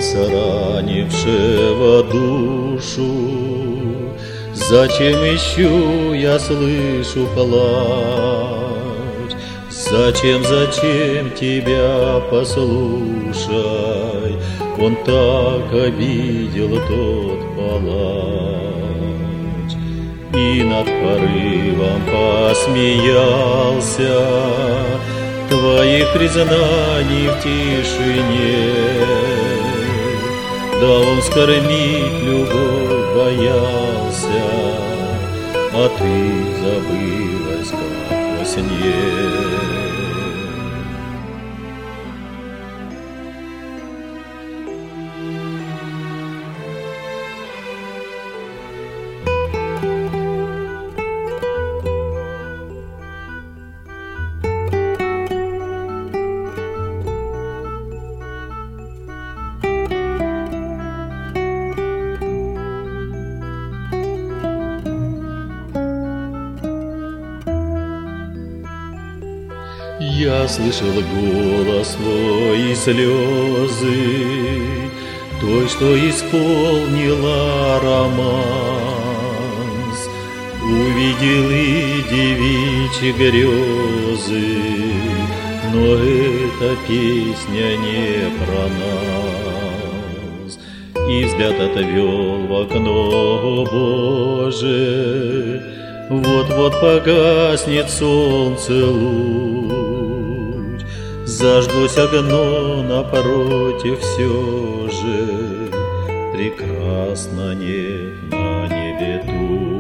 солнца, ранившего душу. Зачем ищу, я слышу плач? Зачем тебя послушай? Он так обидел тот палач. И над порывом посмеялся твоих признаний в тишине. Да он скормить любовь боялся, а ты забылась, как во сне. Я слышал голос твой и слезы той, что исполнила романс. Увидел и девичьи грезы, но эта песня не про нас. И взгляд отвел в окно, Боже, вот-вот погаснет солнце луч. Зажглось огно напротив, все же прекрасно нет на небе туч.